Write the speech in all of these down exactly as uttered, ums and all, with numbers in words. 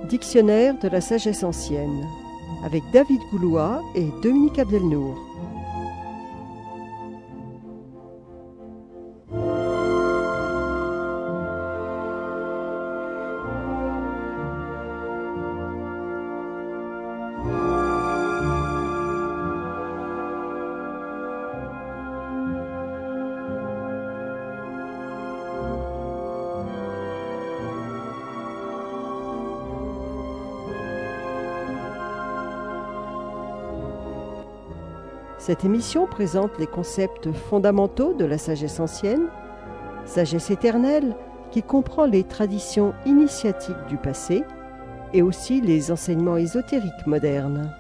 Dictionnaire de la sagesse ancienne, avec David Goulois et Dominique Abdelnour. Cette émission présente les concepts fondamentaux de la sagesse ancienne, sagesse éternelle qui comprend les traditions initiatiques du passé et aussi les enseignements ésotériques modernes.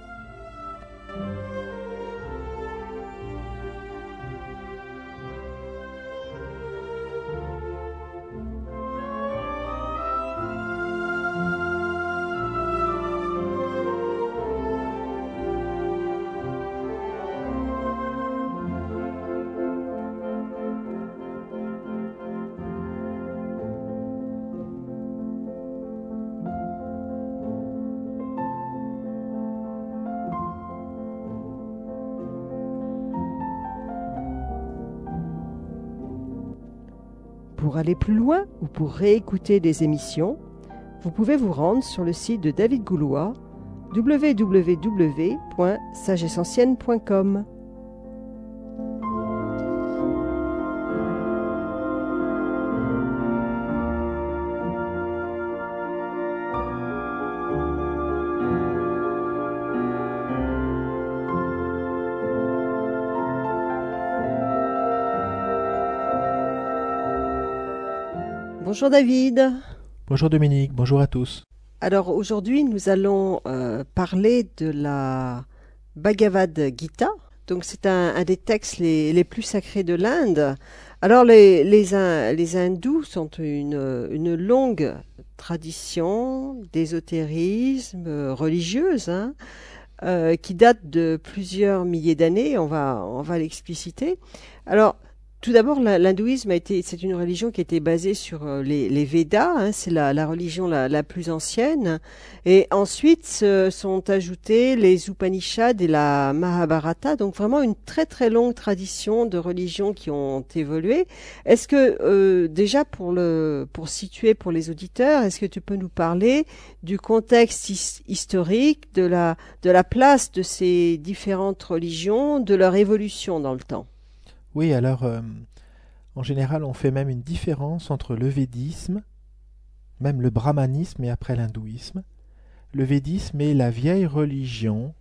Pour aller plus loin ou pour réécouter des émissions, vous pouvez vous rendre sur le site de David Goulois, w w w point sagesse ancienne point com. Bonjour David. Bonjour Dominique, bonjour à tous. Alors aujourd'hui nous allons euh, parler de la Bhagavad Gita. Donc c'est un, un des textes les, les plus sacrés de l'Inde. Alors les, les, les hindous sont une, une longue tradition d'ésotérisme religieuse hein, euh, qui date de plusieurs milliers d'années, on va, on va l'expliciter. Alors tout d'abord, l'hindouisme a été, c'est une religion qui a été basée sur les, les Védas, hein, c'est la, la religion la, la plus ancienne. Et ensuite se sont ajoutés les Upanishads et la Mahabharata, donc vraiment une très très longue tradition de religions qui ont évolué. Est-ce que euh, déjà pour le pour situer pour les auditeurs, est-ce que tu peux nous parler du contexte his, historique, de la de la place de ces différentes religions, de leur évolution dans le temps? Oui, alors, euh, en général, on fait même une différence entre le védisme, même le brahmanisme et après l'hindouisme. Le védisme est la vieille religion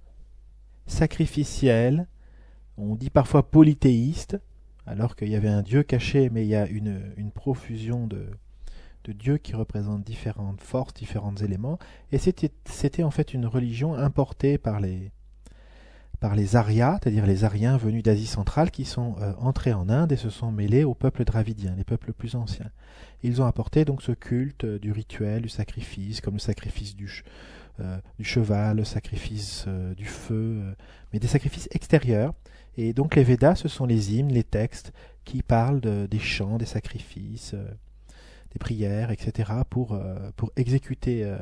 sacrificielle, on dit parfois polythéiste, alors qu'il y avait un dieu caché, mais il y a une, une profusion de, de dieux qui représentent différentes forces, différents éléments, et c'était, c'était en fait une religion importée par les... par les Aryas, c'est-à-dire les Aryens venus d'Asie centrale qui sont euh, entrés en Inde et se sont mêlés aux peuples dravidiens, les peuples plus anciens. Ils ont apporté donc ce culte euh, du rituel, du sacrifice, comme le sacrifice du, ch- euh, du cheval, le sacrifice euh, du feu, euh, mais des sacrifices extérieurs. Et donc les Védas, ce sont les hymnes, les textes qui parlent de, des chants, des sacrifices, euh, des prières, et cetera pour, euh, pour exécuter. Euh,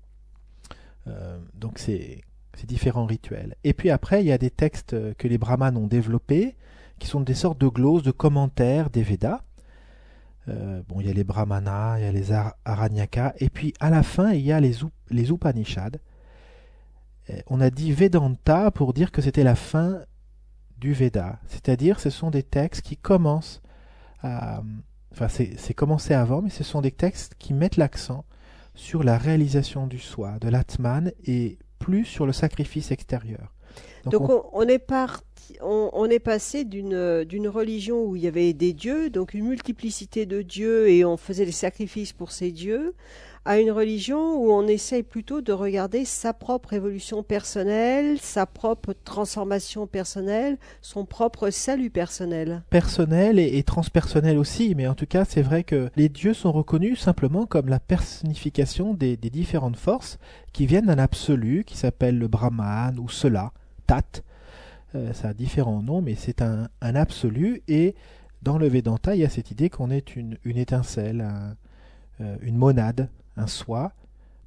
euh, donc c'est... ces différents rituels. Et puis après, il y a des textes que les brahmanes ont développés, qui sont des sortes de glosses, de commentaires des Védas. Euh, bon, il y a les brahmanas, il y a les ar- aranyakas, et puis à la fin, il y a les, up- les Upanishads. Euh, on a dit Vedanta pour dire que c'était la fin du Veda, c'est-à-dire ce sont des textes qui commencent à... Enfin, c'est, c'est commencé avant, mais ce sont des textes qui mettent l'accent sur la réalisation du soi, de l'Atman, et plus sur le sacrifice extérieur. Donc, donc on, on, est parti, on, on est passé d'une, d'une religion où il y avait des dieux, donc une multiplicité de dieux et on faisait des sacrifices pour ces dieux, à une religion où on essaye plutôt de regarder sa propre évolution personnelle, sa propre transformation personnelle, son propre salut personnel. Personnel et, et transpersonnel aussi, mais en tout cas c'est vrai que les dieux sont reconnus simplement comme la personnification des, des différentes forces qui viennent d'un absolu qui s'appelle le Brahman ou cela, Tat. Euh, ça a différents noms, mais c'est un, un absolu, et dans le Vedanta il y a cette idée qu'on est une, une étincelle, un, euh, une monade, un soi,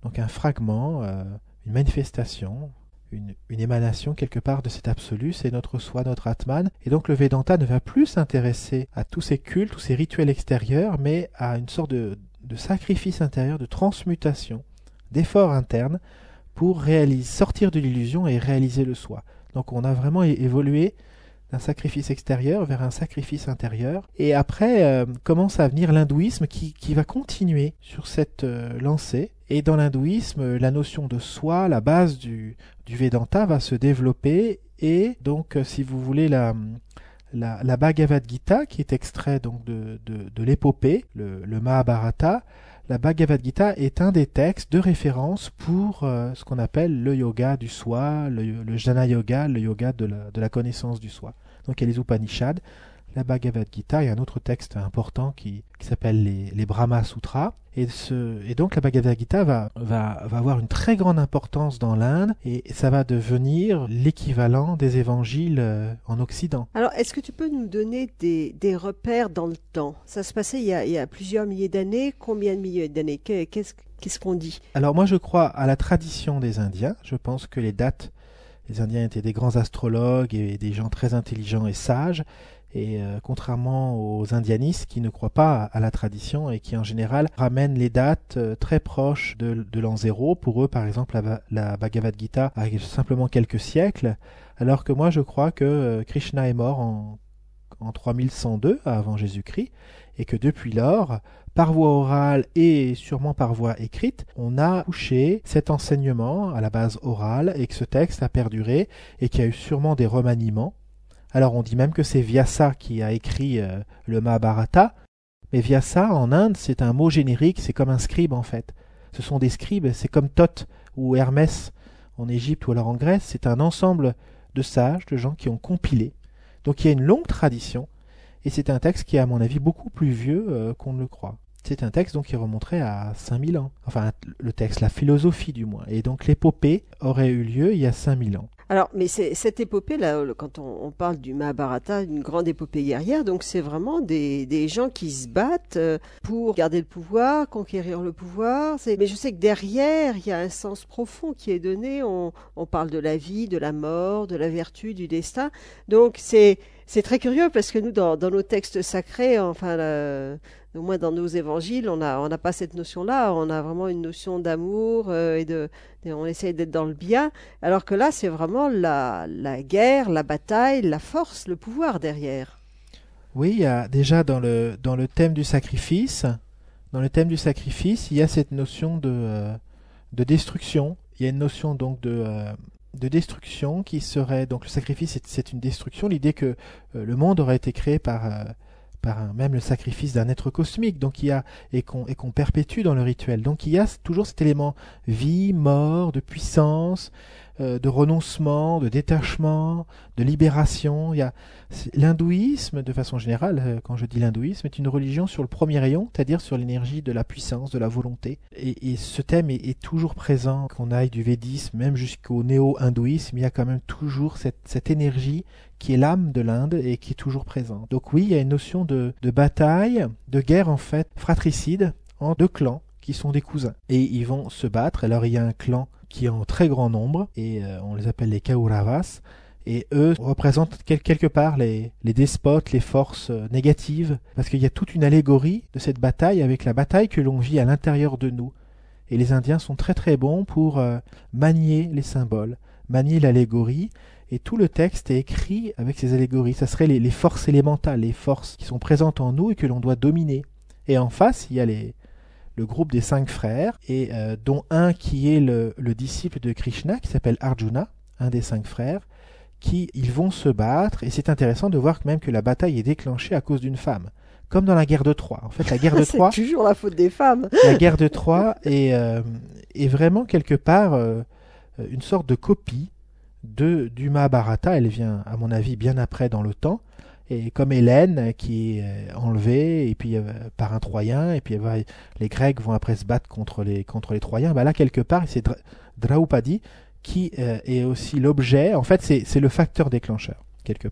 donc un fragment, euh, une manifestation, une, une émanation quelque part de cet absolu, c'est notre soi, notre Atman. Et donc le Vedanta ne va plus s'intéresser à tous ces cultes, tous ces rituels extérieurs, mais à une sorte de, de sacrifice intérieur, de transmutation, d'effort interne pour réaliser, sortir de l'illusion et réaliser le soi. Donc on a vraiment é- évolué d'un sacrifice extérieur vers un sacrifice intérieur. Et après euh, commence à venir l'hindouisme qui, qui va continuer sur cette euh, lancée. Et dans l'hindouisme, la notion de soi, la base du, du Vedanta va se développer. Et donc, euh, si vous voulez, la, la, la Bhagavad Gita, qui est extrait donc de, de, de l'épopée, le, le Mahabharata, la Bhagavad Gita est un des textes de référence pour euh, ce qu'on appelle le yoga du soi, le, le jnana yoga, le yoga de la, de la connaissance du soi. Donc il y a les Upanishads, la Bhagavad Gita et un autre texte important qui, qui s'appelle les, les Brahma Sutras. Et, ce, et donc la Bhagavad Gita va, va, va avoir une très grande importance dans l'Inde et ça va devenir l'équivalent des évangiles euh, en Occident. Alors, est-ce que tu peux nous donner des, des repères dans le temps? Ça se passait il y a, il y a plusieurs milliers d'années. Combien de milliers d'années? Que- Qu'est-ce qu'est-ce qu'on dit? Alors moi je crois à la tradition des Indiens. Je pense que les dates, les Indiens étaient des grands astrologues et des gens très intelligents et sages. Et euh, contrairement aux indianistes qui ne croient pas à, à la tradition et qui en général ramènent les dates euh, très proches de, de l'an zéro, pour eux par exemple la, la Bhagavad Gita a simplement quelques siècles, alors que moi je crois que euh, Krishna est mort en, en trois mille cent deux avant Jésus-Christ et que depuis lors, par voie orale et sûrement par voie écrite, on a couché cet enseignement à la base orale et que ce texte a perduré et qu'il y a eu sûrement des remaniements. Alors on dit même que c'est Vyasa qui a écrit euh, le Mahabharata, mais Vyasa en Inde c'est un mot générique, c'est comme un scribe en fait. Ce sont des scribes, c'est comme Thoth ou Hermès en Égypte ou alors en Grèce, c'est un ensemble de sages, de gens qui ont compilé. Donc il y a une longue tradition, et c'est un texte qui est à mon avis beaucoup plus vieux euh, qu'on ne le croit. C'est un texte donc qui remonterait à cinq mille ans. Enfin, le texte, la philosophie du moins. Et donc l'épopée aurait eu lieu il y a cinq mille ans. Alors, mais c'est, cette épopée-là, le- quand on, on parle du Mahabharata, une grande épopée guerrière, donc c'est vraiment des, des gens qui se battent euh, pour garder le pouvoir, conquérir le pouvoir. C'est- Mais je sais que derrière, il y a un sens profond qui est donné. On, on parle de la vie, de la mort, de la vertu, du destin. Donc c'est, c'est très curieux parce que nous, dans, dans nos textes sacrés, enfin, la- au moins dans nos évangiles, on n'a on n'a pas cette notion-là. On a vraiment une notion d'amour euh, et de, et on essaye d'être dans le bien. Alors que là, c'est vraiment la, la guerre, la bataille, la force, le pouvoir derrière. Oui, il y a déjà dans le, dans le thème du sacrifice, dans le thème du sacrifice, il y a cette notion de, euh, de destruction. Il y a une notion donc de, euh, de destruction qui serait, donc le sacrifice c'est, c'est une destruction, l'idée que euh, le monde aurait été créé par, euh, par un- même le sacrifice d'un être cosmique, donc il y a, et qu'on, et qu'on perpétue dans le rituel. Donc il y a toujours cet élément vie, mort, de puissance, euh, de renoncement, de détachement, de libération. Il y a c'est- l'hindouisme, de façon générale, euh, quand je dis l'hindouisme, est une religion sur le premier rayon, c'est-à-dire sur l'énergie de la puissance, de la volonté. Et, et ce thème est, est toujours présent, qu'on aille du védisme même jusqu'au néo-hindouisme, il y a quand même toujours cette, cette énergie qui est l'âme de l'Inde et qui est toujours présente. Donc oui, il y a une notion de, de bataille, de guerre en fait, fratricide, en deux clans qui sont des cousins. Et ils vont se battre. Alors il y a un clan qui est en très grand nombre, et euh, on les appelle les Kauravas, et eux représentent quel- quelque part les, les despotes, les forces euh, négatives, parce qu'il y a toute une allégorie de cette bataille avec la bataille que l'on vit à l'intérieur de nous. Et les Indiens sont très très bons pour euh, manier les symboles, manier l'allégorie, et tout le texte est écrit avec ces allégories. Ça serait les, les forces élémentales, les forces qui sont présentes en nous et que l'on doit dominer. Et en face, il y a les, le groupe des cinq frères, et euh, dont un qui est le, le disciple de Krishna, qui s'appelle Arjuna, un des cinq frères, qui ils vont se battre, et c'est intéressant de voir même que la bataille est déclenchée à cause d'une femme, comme dans la guerre de Troie. En fait, la guerre de C'est Troie, toujours la faute des femmes. la guerre de Troie est, euh, est vraiment quelque part euh, une sorte de copie de, du Mahabharata. Elle vient, à mon avis, bien après dans le temps. Et comme Hélène qui est euh, enlevée et puis euh, par un Troyen, et puis elle va- les Grecs vont après se battre contre les, contre les Troyens, bah là quelque part c'est Dra- Draupadi qui euh, est aussi l'objet, en fait c'est c'est le facteur déclencheur quelque part.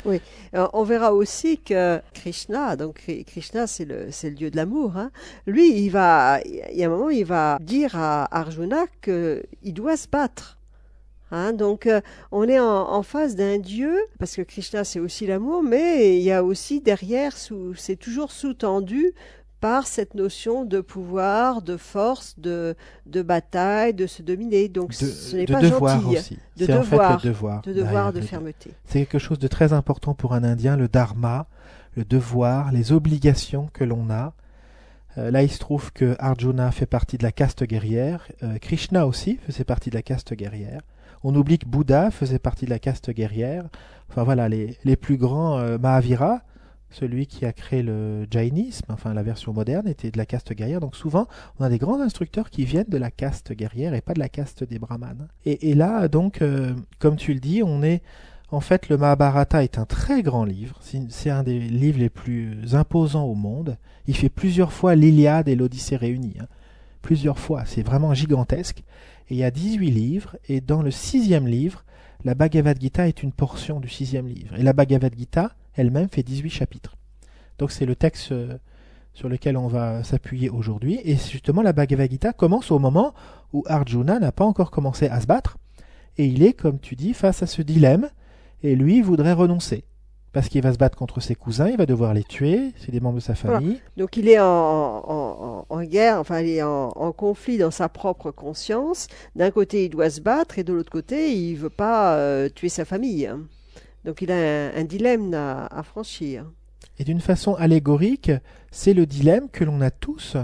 Oui, Euh, on verra aussi que Krishna, donc Kri- Krishna c'est le, c'est le dieu de l'amour, hein. Lui, il va, il y a un moment, il va dire à Arjuna qu'il doit se battre. Hein. Donc, euh, on est en, en face d'un dieu, parce que Krishna c'est aussi l'amour, mais il y a aussi derrière, sous, c'est toujours sous-tendu par cette notion de pouvoir, de force, de, de bataille, de se dominer. Donc, ce De, n'est de pas devoir gentil, aussi. de C'est en fait le devoir, devoir. de derrière devoir, de le- fermeté. C'est quelque chose de très important pour un Indien, le dharma, le devoir, les obligations que l'on a. Euh, là, il se trouve que Arjuna fait partie de la caste guerrière. Euh, Krishna aussi faisait partie de la caste guerrière. On oublie que Bouddha faisait partie de la caste guerrière. Enfin voilà, les, les plus grands, euh, Mahavira, celui qui a créé le jainisme, enfin la version moderne, était de la caste guerrière. Donc souvent, on a des grands instructeurs qui viennent de la caste guerrière et pas de la caste des brahmanes. Et, et là, donc, euh, comme tu le dis, on est... En fait, le Mahabharata est un très grand livre. C'est c'est un des livres les plus imposants au monde. Il fait plusieurs fois l'Iliade et l'Odyssée réunies. Hein. Plusieurs fois. C'est vraiment gigantesque. Et il y a dix-huit livres. Et dans le sixième livre, la Bhagavad Gita est une portion du sixième livre. Et la Bhagavad Gita elle-même fait dix-huit chapitres. Donc c'est le texte euh, sur lequel on va s'appuyer aujourd'hui. Et justement, la Bhagavad Gita commence au moment où Arjuna n'a pas encore commencé à se battre. Et il est, comme tu dis, face à ce dilemme. Et lui voudrait renoncer. Parce qu'il va se battre contre ses cousins, il va devoir les tuer, c'est des membres de sa Voilà. famille. Donc il est en, en- en- en guerre, enfin il est en, en conflit dans sa propre conscience. D'un côté il doit se battre et de l'autre côté il veut pas euh, tuer sa famille. Hein. Donc il a un, un dilemme à, à franchir. Et d'une façon allégorique, c'est le dilemme que l'on a tous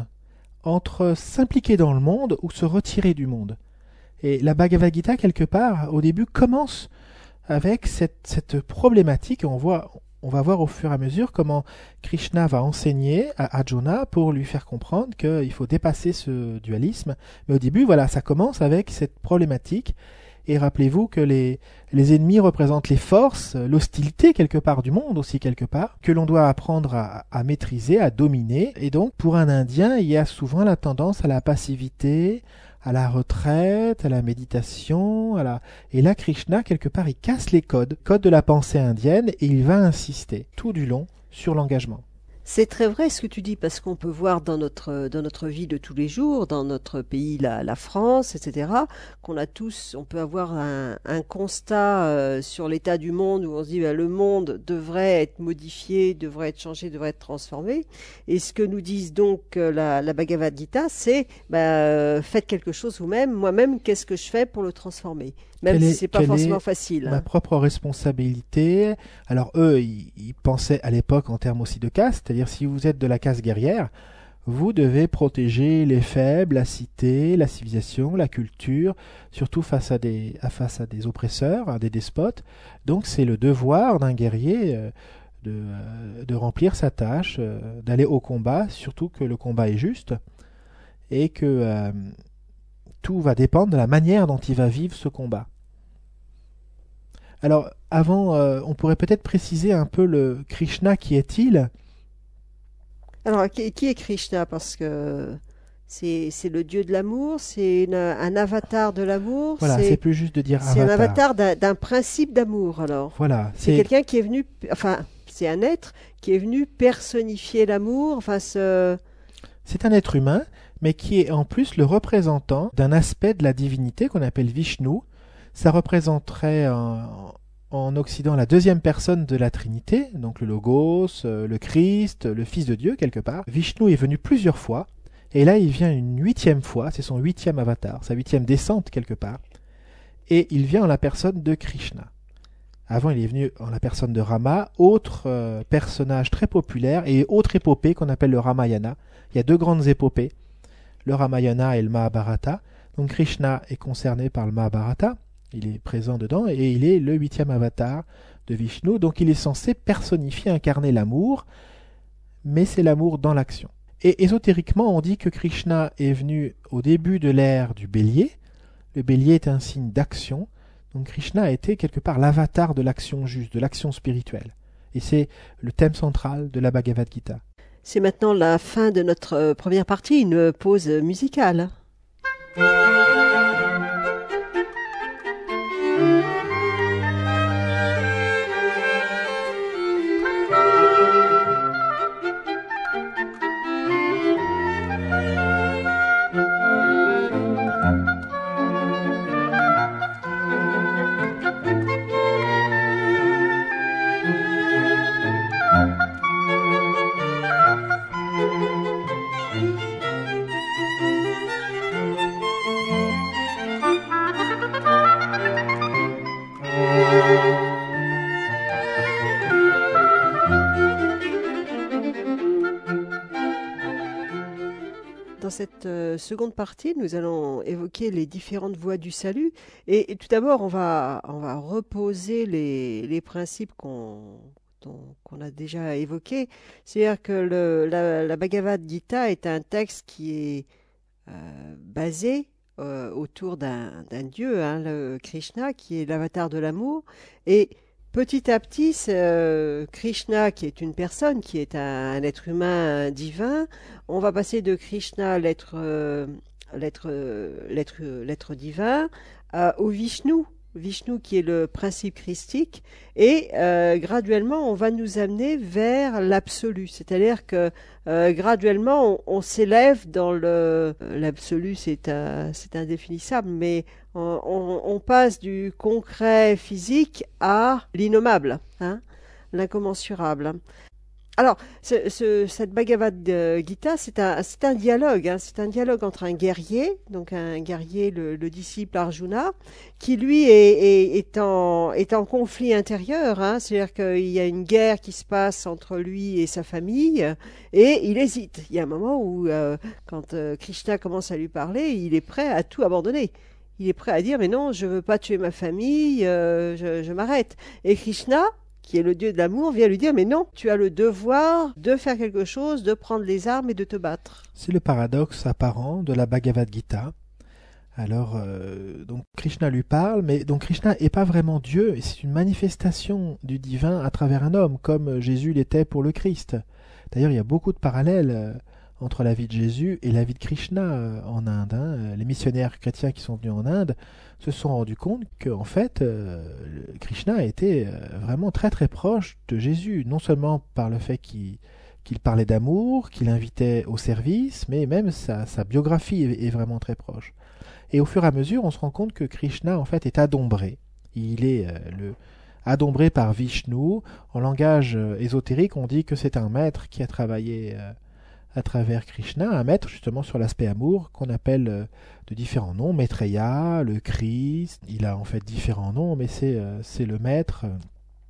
entre s'impliquer dans le monde ou se retirer du monde. Et la Bhagavad Gita, quelque part, au début, commence avec cette, cette problématique. On, voit, on va voir au fur et à mesure comment Krishna va enseigner à Arjuna pour lui faire comprendre qu'il faut dépasser ce dualisme. Mais au début, voilà, ça commence avec cette problématique. Et rappelez-vous que les, les ennemis représentent les forces, l'hostilité quelque part du monde aussi quelque part, que l'on doit apprendre à, à maîtriser, à dominer. Et donc, pour un Indien, il y a souvent la tendance à la passivité, à la retraite, à la méditation, à la... et là Krishna quelque part il casse les codes, codes de la pensée indienne, et il va insister tout du long sur l'engagement. C'est très vrai ce que tu dis, parce qu'on peut voir dans notre, dans notre vie de tous les jours, dans notre pays, la, la France, et cetera, qu'on a tous, on peut avoir un, un constat euh, sur l'état du monde où on se dit ben, le monde devrait être modifié, devrait être changé, devrait être transformé. Et ce que nous disent donc euh, la, la Bhagavad Gita, c'est ben, euh, faites quelque chose vous-même, moi-même, qu'est-ce que je fais pour le transformer? Même Quelle si est- c'est pas quelle forcément est facile. Ma Hein. propre responsabilité. Alors eux, ils, ils pensaient à l'époque en termes aussi de caste, c'est-à-dire si vous êtes de la caste guerrière, vous devez protéger les faibles, la cité, la civilisation, la culture, surtout face à des, à- face à des oppresseurs, à des despotes. Donc c'est le devoir d'un guerrier euh, de, euh, de remplir sa tâche, euh, d'aller au combat, surtout que le combat est juste et que euh, tout va dépendre de la manière dont il va vivre ce combat. Alors, avant, euh, on pourrait peut-être préciser un peu le Krishna, qui est-il? Alors, qui, qui est Krishna? Parce que c'est c'est le dieu de l'amour, c'est une- un avatar de l'amour, Voilà, c'est c'est plus juste de dire c'est un avatar. avatar d'un d'un principe d'amour, alors. Voilà, C'est c'est quelqu'un qui est venu, enfin, c'est un être qui est venu personnifier l'amour, enfin, ce... c'est un être humain, mais qui est en plus le représentant d'un aspect de la divinité qu'on appelle Vishnu. Ça représenterait en, en Occident la deuxième personne de la Trinité, donc le Logos, euh, le Christ, le Fils de Dieu quelque part. Vishnu est venu plusieurs fois, et là il vient une huitième fois, c'est son huitième avatar, sa huitième descente quelque part, et il vient en la personne de Krishna. Avant, il est venu en la personne de Rama, autre euh, personnage très populaire, et autre épopée qu'on appelle le Ramayana. Il y a deux grandes épopées, le Ramayana et le Mahabharata. Donc Krishna est concerné par le Mahabharata, il est présent dedans, et il est le huitième avatar de Vishnu, donc il est censé personnifier, incarner l'amour, mais c'est l'amour dans l'action. Et ésotériquement, on dit que Krishna est venu au début de l'ère du bélier. Le bélier est un signe d'action, donc Krishna a été quelque part l'avatar de l'action juste, de l'action spirituelle. Et c'est le thème central de la Bhagavad Gita. C'est maintenant la fin de notre euh, première partie, une pause musicale. Dans cette euh, seconde partie, nous allons évoquer les différentes voies du salut. Et, et tout d'abord, on va, on va reposer les, les principes qu'on dont- qu'on a déjà évoqués. C'est-à-dire que le, la, la Bhagavad Gita est un texte qui est euh, basé euh, autour d'un d'un dieu, hein, le Krishna, qui est l'avatar de l'amour. Et petit à petit, c'est, euh, Krishna, qui est une personne, qui est un, un être humain divin, on va passer de Krishna, l'être euh, l'être euh, l'être l'être divin, à- au Vishnu. Vishnu qui est le principe christique, et euh, graduellement on va nous amener vers l'absolu, c'est-à-dire que euh, graduellement on, on s'élève dans le l'absolu, c'est un- c'est indéfinissable, mais on, on- on passe du concret physique à l'innommable, hein, l'incommensurable. Alors, ce- ce- cette Bhagavad euh, Gita, c'est un, c'est un dialogue, hein, c'est un dialogue entre un guerrier, donc un guerrier, le, le disciple Arjuna, qui lui est, est- est en, est en conflit intérieur, hein, c'est-à-dire qu'il y a une guerre qui se passe entre lui et sa famille, et il hésite. Il y a un moment où, euh, quand euh, Krishna commence à lui parler, il est prêt à tout abandonner. Il est prêt à dire, mais non, je veux pas tuer ma famille, euh, je, je m'arrête. Et Krishna, qui est le dieu de l'amour, vient lui dire, mais non, tu as le devoir de faire quelque chose, de prendre les armes et de te battre. C'est le paradoxe apparent de la Bhagavad Gita. Alors, euh, donc Krishna lui parle, mais donc Krishna n'est pas vraiment Dieu, et c'est une manifestation du divin à travers un homme, comme Jésus l'était pour le Christ. D'ailleurs, il y a beaucoup de parallèles euh, entre la vie de Jésus et la vie de Krishna euh, en Inde, hein. Les missionnaires chrétiens qui sont venus en Inde se sont rendus compte qu'en fait, euh, Krishna était euh, vraiment très très proche de Jésus, non seulement par le fait qu'il qu'il parlait d'amour, qu'il invitait au service, mais même sa, sa biographie est, est vraiment très proche. Et au fur et à mesure, on se rend compte que Krishna, en fait, est adombré. Il est euh, le, adombré par Vishnu. En langage euh, ésotérique, on dit que c'est un maître qui a travaillé euh, à travers Krishna, un maître justement sur l'aspect amour, qu'on appelle euh, de différents noms, Maitreya, le Christ. Il a en fait différents noms, mais c'est euh, c'est le maître, euh,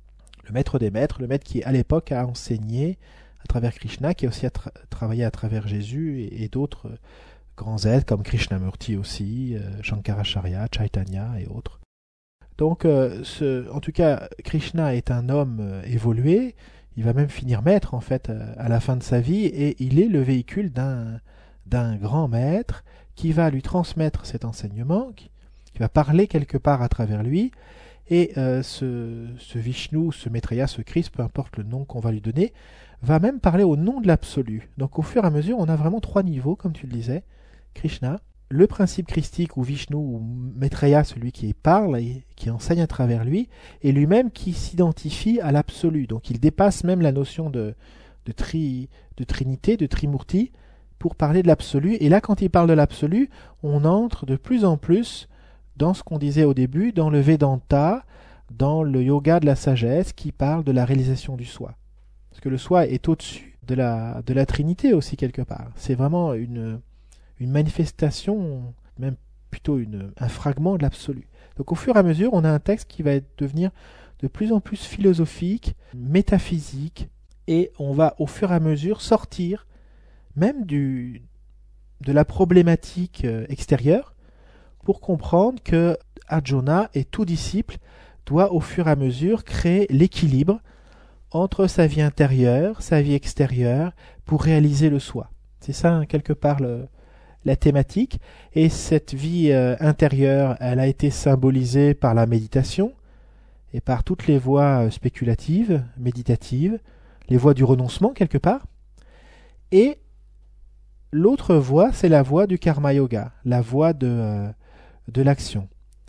le maître des maîtres, le maître qui, à l'époque, a enseigné à travers Krishna, qui a aussi à tra- travaillé à travers Jésus et, et d'autres euh, grands êtres comme Krishnamurti aussi, euh, Shankaracharya, Chaitanya et autres. Donc, euh, ce, en tout cas, Krishna est un homme euh, évolué. Il va même finir maître en fait euh, à la fin de sa vie, et il est le véhicule d'un d'un grand maître qui va lui transmettre cet enseignement, qui, qui va parler quelque part à travers lui. Et euh, ce, ce Vishnu, ce Maitreya, ce Christ, peu importe le nom qu'on va lui donner, va même parler au nom de l'absolu. Donc au fur et à mesure, on a vraiment trois niveaux, comme tu le disais. Krishna, le principe christique, ou Vishnu, ou Maitreya, celui qui parle et qui enseigne à travers lui, et lui-même qui s'identifie à l'absolu. Donc il dépasse même la notion de, de, tri, de trinité, de trimurti, pour parler de l'absolu. Et là, quand il parle de l'absolu, on entre de plus en plus dans ce qu'on disait au début, dans le Vedanta, dans le yoga de la sagesse, qui parle de la réalisation du soi. Parce que le soi est au-dessus de la, de la trinité aussi, quelque part. C'est vraiment une, une manifestation, même plutôt une, un fragment de l'absolu. Donc au fur et à mesure, on a un texte qui va être, devenir de plus en plus philosophique, métaphysique, et on va au fur et à mesure sortir même du, de la problématique extérieure, pour comprendre que Arjuna et tout disciple doit au fur et à mesure créer l'équilibre entre sa vie intérieure, sa vie extérieure, pour réaliser le soi. C'est ça, hein, quelque part, le, la thématique. Et cette vie euh, intérieure, elle a été symbolisée par la méditation et par toutes les voies euh, spéculatives, méditatives, les voies du renoncement, quelque part. Et l'autre voie, c'est la voie du karma yoga, la voie de... Euh, de l'action.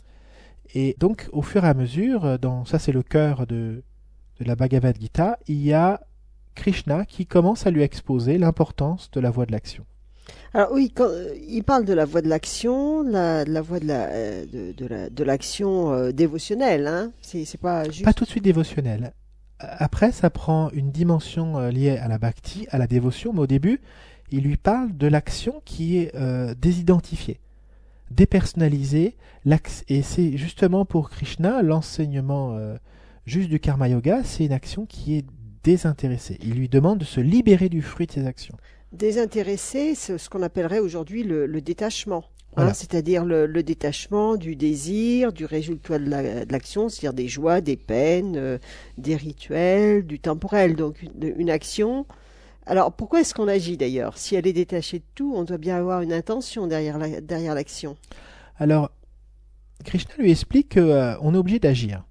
Et donc, au fur et à mesure, dans, ça c'est le cœur de, de la Bhagavad Gita, il y a Krishna qui commence à lui exposer l'importance de la voie de l'action. Alors oui, quand, euh, il parle de la voie de l'action, la, de la voie de la, euh, de, de la, de l'action euh, dévotionnelle, hein. C'est, c'est pas juste... Pas tout de suite dévotionnelle. Après, ça prend une dimension euh, liée à la bhakti, à la dévotion, mais au début, il lui parle de l'action qui est euh, désidentifiée, dépersonnalisé, et c'est justement pour Krishna l'enseignement euh, juste du karma yoga, c'est une action qui est désintéressée. Il lui demande de se libérer du fruit de ses actions. Désintéressé, c'est ce qu'on appellerait aujourd'hui le, le détachement. Voilà. Hein, c'est-à-dire le, le détachement du désir, du résultat de la- de l'action, c'est-à-dire des joies, des peines, euh, des rituels, du temporel. Donc une, une action. Alors pourquoi est-ce qu'on agit d'ailleurs? Si elle est détachée de tout, on doit bien avoir une intention derrière la- derrière l'action. Alors, Krishna lui explique qu'on est obligé d'agir.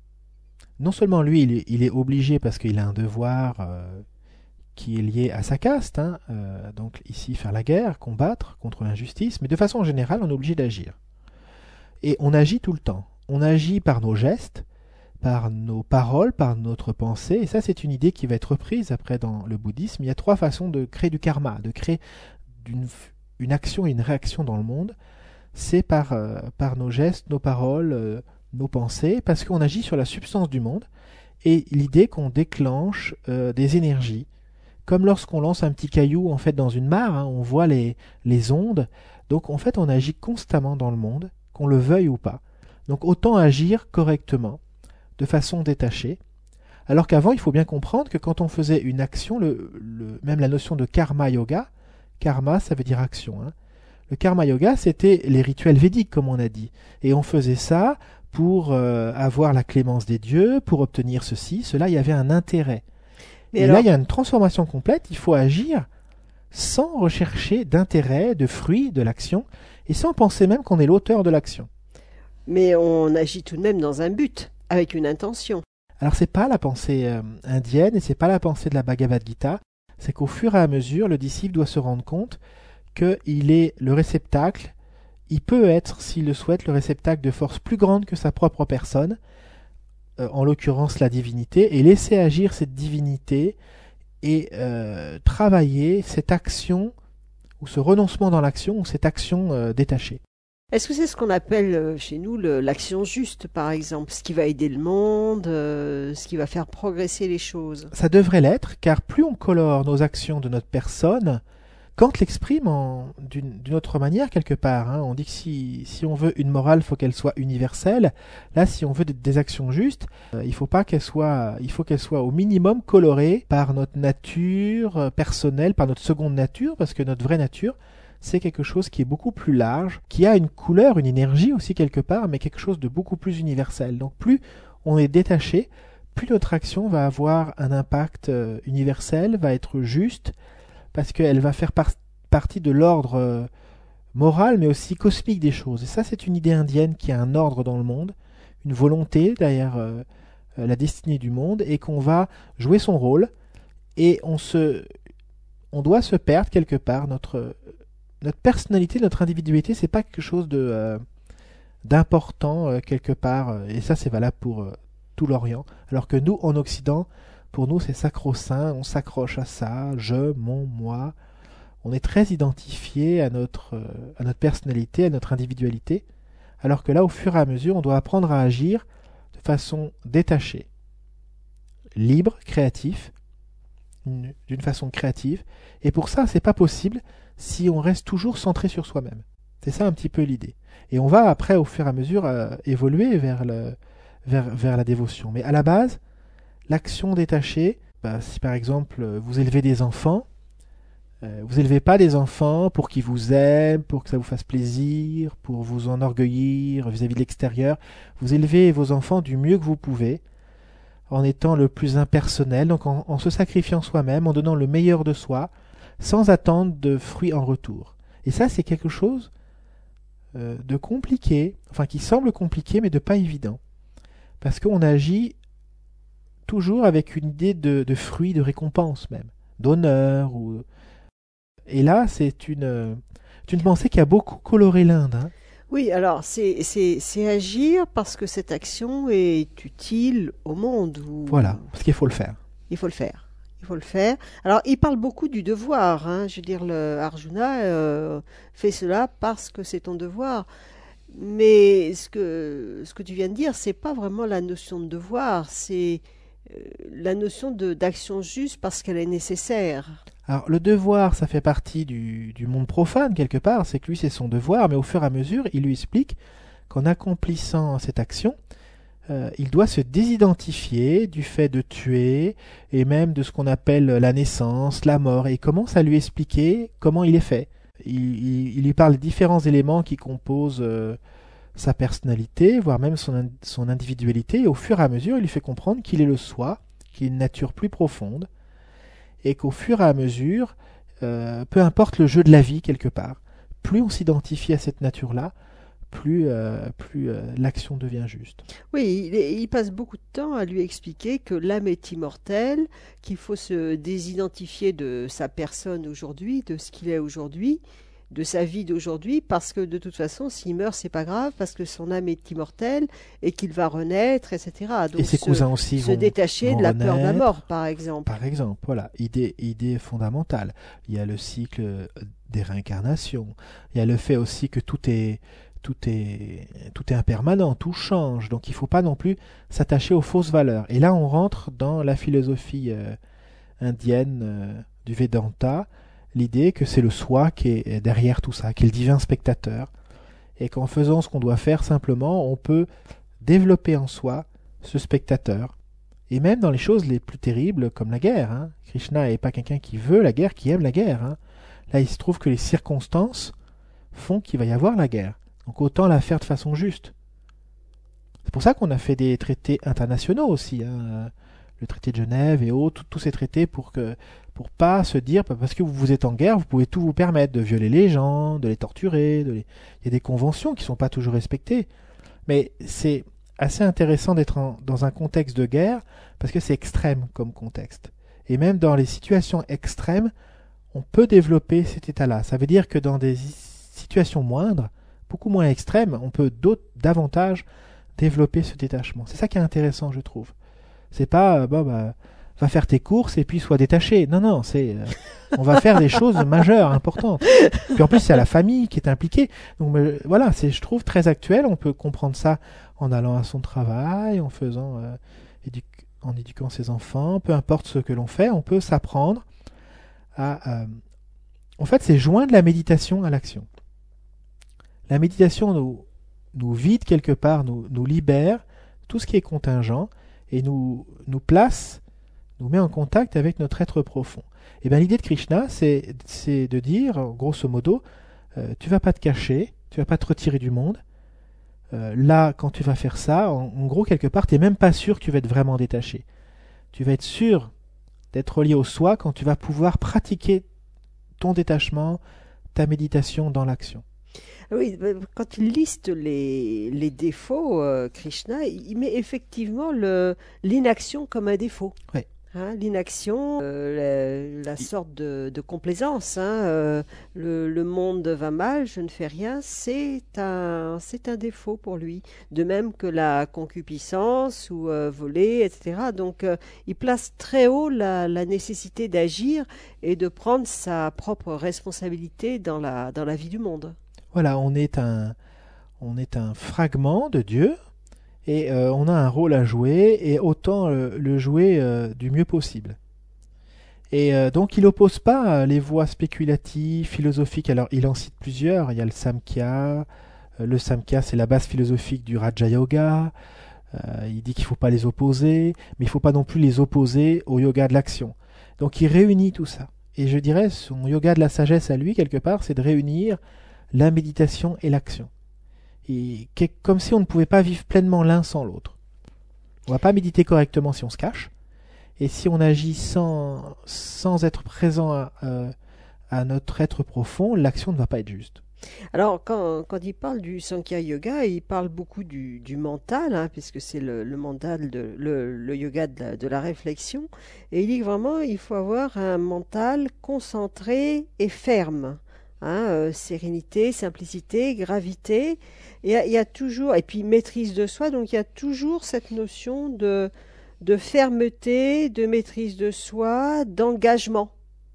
Non seulement lui, il est, il est obligé parce qu'il a un devoir euh, qui est lié à sa caste, hein, euh, donc ici faire la guerre, combattre contre l'injustice, mais de façon générale, on est obligé d'agir. Et on agit tout le temps. On agit par nos gestes, par nos paroles, par notre pensée, et ça c'est une idée qui va être reprise après dans le bouddhisme. Il y a trois façons de créer du karma, de créer d'une, une action et une réaction dans le monde. C'est par, euh, par nos gestes, nos paroles, euh, nos pensées, parce qu'on agit sur la substance du monde, et l'idée qu'on déclenche euh, des énergies, comme lorsqu'on lance un petit caillou en fait dans une mare, hein, on voit les, les ondes, donc en fait on agit constamment dans le monde, qu'on le veuille ou pas. Donc autant agir correctement, de façon détachée, alors qu'avant il faut bien comprendre que quand on faisait une action, le, le, même la notion de karma yoga, karma ça veut dire action, hein. Le karma yoga, c'était les rituels védiques, comme on a dit. Et on faisait ça pour euh, avoir la clémence des dieux, pour obtenir ceci, cela, il y avait un intérêt. Mais Et alors, là, il y a une transformation complète, il faut agir sans rechercher d'intérêt, de fruit de l'action, et sans penser même qu'on est l'auteur de l'action. mais on agit tout de même dans un but, avec une intention. Alors, c'est pas la pensée euh, indienne, et c'est pas la pensée de la Bhagavad Gita, c'est qu'au fur et à mesure, le disciple doit se rendre compte qu'il est le réceptacle, il peut être, s'il le souhaite, le réceptacle de forces plus grandes que sa propre personne, euh, en l'occurrence la divinité, et laisser agir cette divinité et euh, travailler cette action, ou ce renoncement dans l'action, ou cette action euh, détachée. Est-ce que c'est ce qu'on appelle euh, chez nous le- l'action juste, par exemple, ce qui va aider le monde, euh, ce qui va faire progresser les choses? Ça devrait l'être, car plus on colore nos actions de notre personne, Kant l'exprime en- d'une d'une autre manière quelque part, hein. On dit que si, si on veut une morale, il faut qu'elle soit universelle. Là, si on veut des, des actions justes, euh, il faut pas qu'elle soit, il faut qu'elle soit au minimum colorée par notre nature euh, personnelle, par notre seconde nature, parce que notre vraie nature, c'est quelque chose qui est beaucoup plus large, qui a une couleur, une énergie aussi quelque part, mais quelque chose de beaucoup plus universel. Donc plus on est détaché, plus notre action va avoir un impact euh, universel, va être juste, parce qu'elle va faire par- partie de l'ordre euh, moral, mais aussi cosmique des choses. Et ça, c'est une idée indienne qui a un ordre dans le monde, une volonté derrière euh, euh, la destinée du monde, et qu'on va jouer son rôle, et on, se, on doit se perdre quelque part. Notre, notre personnalité, notre individualité, c'est pas quelque chose de, euh, d'important euh, quelque part, euh, et ça, c'est valable pour euh, tout l'Orient. Alors que nous, en Occident, pour nous, c'est sacro-saint, on s'accroche à ça, je, mon, moi. On est très identifié à notre, euh, à notre personnalité, à notre individualité, alors que là, au fur et à mesure, on doit apprendre à agir de façon détachée, libre, créatif, une- d'une façon créative. Et pour ça, c'est pas possible si on reste toujours centré sur soi-même. C'est ça un petit peu l'idée. Et on va après, au fur et à mesure, euh, évoluer vers, le, vers, vers la dévotion. Mais à la base, l'action détachée, bah, si par exemple euh, vous élevez des enfants, euh, vous élevez pas des enfants pour qu'ils vous aiment, pour que ça vous fasse plaisir, pour vous enorgueillir vis-à-vis de l'extérieur. Vous élevez vos enfants du mieux que vous pouvez, en étant le plus impersonnel, donc en, en se sacrifiant soi-même, en donnant le meilleur de soi, sans attendre de fruits en retour. Et ça, c'est quelque chose euh, de compliqué, enfin qui semble compliqué, mais de pas évident. Parce qu'on agit toujours avec une idée de, de fruit, de récompense même, d'honneur. Ou... Et là, c'est une, euh, une pensée qui a beaucoup coloré l'Inde. Hein. Oui, alors c'est c'est c'est agir parce que cette action est utile au monde. Ou... Voilà, parce qu'il faut le faire. Il faut le faire. Il faut le faire. Alors, il parle beaucoup du devoir. Hein. Je veux dire, le Arjuna euh, fait cela parce que c'est ton devoir. Mais ce que ce que tu viens de dire, c'est pas vraiment la notion de devoir. C'est euh, la notion de d'action juste parce qu'elle est nécessaire. Alors, le devoir, ça fait partie du, du monde profane, quelque part. C'est que lui, c'est son devoir. Mais au fur et à mesure, il lui explique qu'en accomplissant cette action, euh, il doit se désidentifier du fait de tuer et même de ce qu'on appelle la naissance, la mort, et il commence à lui expliquer comment il est fait. Il, il, il lui parle des différents éléments qui composent euh, sa personnalité, voire même son, son individualité, et au fur et à mesure, il lui fait comprendre qu'il est le soi, qu'il est une nature plus profonde, et qu'au fur et à mesure, euh, peu importe le jeu de la vie quelque part, plus on s'identifie à cette nature-là, plus, euh, plus euh, l'action devient juste. Oui, il, il passe beaucoup de temps à lui expliquer que l'âme est immortelle, qu'il faut se désidentifier de sa personne aujourd'hui, de ce qu'il est aujourd'hui, de sa vie d'aujourd'hui, parce que de toute façon, s'il meurt, c'est pas grave, parce que son âme est immortelle et qu'il va renaître, et cetera. Donc et ses se, cousins aussi se vont, détacher vont de la peur de la renaître. mort, par exemple. Par exemple, voilà, idée, idée fondamentale. Il y a le cycle des réincarnations. Il y a le fait aussi que tout est, tout est, tout est impermanent, tout change. Donc il ne faut pas non plus s'attacher aux fausses valeurs. Et là, on rentre dans la philosophie euh, indienne euh, du Vedanta, l'idée que c'est le soi qui est derrière tout ça, qui est le divin spectateur. Et qu'en faisant ce qu'on doit faire simplement, on peut développer en soi ce spectateur. Et même dans les choses les plus terribles, comme la guerre. Hein. Krishna n'est pas quelqu'un qui veut la guerre, qui aime la guerre. Hein. Là, il se trouve que les circonstances font qu'il va y avoir la guerre. Donc autant la faire de façon juste. C'est pour ça qu'on a fait des traités internationaux aussi. Hein. Le traité de Genève et autres, tous ces traités pour que pour pas se dire, parce que vous êtes en guerre, vous pouvez tout vous permettre, de violer les gens, de les torturer. De les... Il y a des conventions qui ne sont pas toujours respectées. Mais c'est assez intéressant d'être en, dans un contexte de guerre, parce que c'est extrême comme contexte. Et même dans les situations extrêmes, on peut développer cet état-là. Ça veut dire que dans des situations moindres, beaucoup moins extrêmes, on peut davantage développer ce détachement. C'est ça qui est intéressant, je trouve. C'est pas, euh, bon, bah, va faire tes courses et puis sois détaché. Non, non, c'est, euh, on va faire des choses majeures, importantes. Puis en plus, c'est la famille qui est impliquée. Donc euh, voilà, c'est, je trouve, très actuel. On peut comprendre ça en allant à son travail, en faisant, euh, édu- en éduquant ses enfants, peu importe ce que l'on fait, on peut s'apprendre à... Euh, en fait, c'est joindre la méditation à l'action. La méditation nous, nous vide quelque part, nous, nous libère tout ce qui est contingent et nous, nous place, nous met en contact avec notre être profond. Et bien l'idée de Krishna, c'est, c'est de dire, grosso modo, euh, tu vas pas te cacher, tu vas pas te retirer du monde. Euh, là, quand tu vas faire ça, en, en gros, quelque part, tu n'es même pas sûr que tu vas être vraiment détaché. Tu vas être sûr d'être relié au soi quand tu vas pouvoir pratiquer ton détachement, ta méditation dans l'action. Oui, quand il liste les, les défauts, euh, Krishna, il met effectivement le, l'inaction comme un défaut. Oui. Hein, l'inaction, euh, la, la sorte de, de complaisance, hein, euh, le, le monde va mal, je ne fais rien, c'est un, c'est un défaut pour lui. De même que la concupiscence ou euh, voler, et cetera. Donc, euh, il place très haut la, la nécessité d'agir et de prendre sa propre responsabilité dans la, dans la vie du monde. Voilà, on est un, on est un fragment de Dieu. Et euh, on a un rôle à jouer, et autant euh, le jouer euh, du mieux possible. Et euh, donc il n'oppose pas euh, les voies spéculatives, philosophiques. Alors il en cite plusieurs. Il y a le Samkhya. Euh, le Samkhya, c'est la base philosophique du Raja Yoga. Euh, il dit qu'il ne faut pas les opposer, mais il ne faut pas non plus les opposer au yoga de l'action. Donc il réunit tout ça. Et je dirais, son yoga de la sagesse à lui, quelque part, c'est de réunir la méditation et l'action. Et comme si on ne pouvait pas vivre pleinement l'un sans l'autre. On ne va pas méditer correctement si on se cache. Et si on agit sans, sans être présent à, à, à notre être profond, l'action ne va pas être juste. Alors, quand, quand il parle du Sankhya Yoga, il parle beaucoup du, du mental, hein, puisque c'est le, le mental, de, le, le yoga de la, de la réflexion. Et il dit que vraiment, il faut avoir un mental concentré et ferme. Hein, euh, sérénité, simplicité, gravité, et il y a toujours, et puis maîtrise de soi, donc il y a toujours cette notion de, de fermeté, de maîtrise de soi, d'engagement.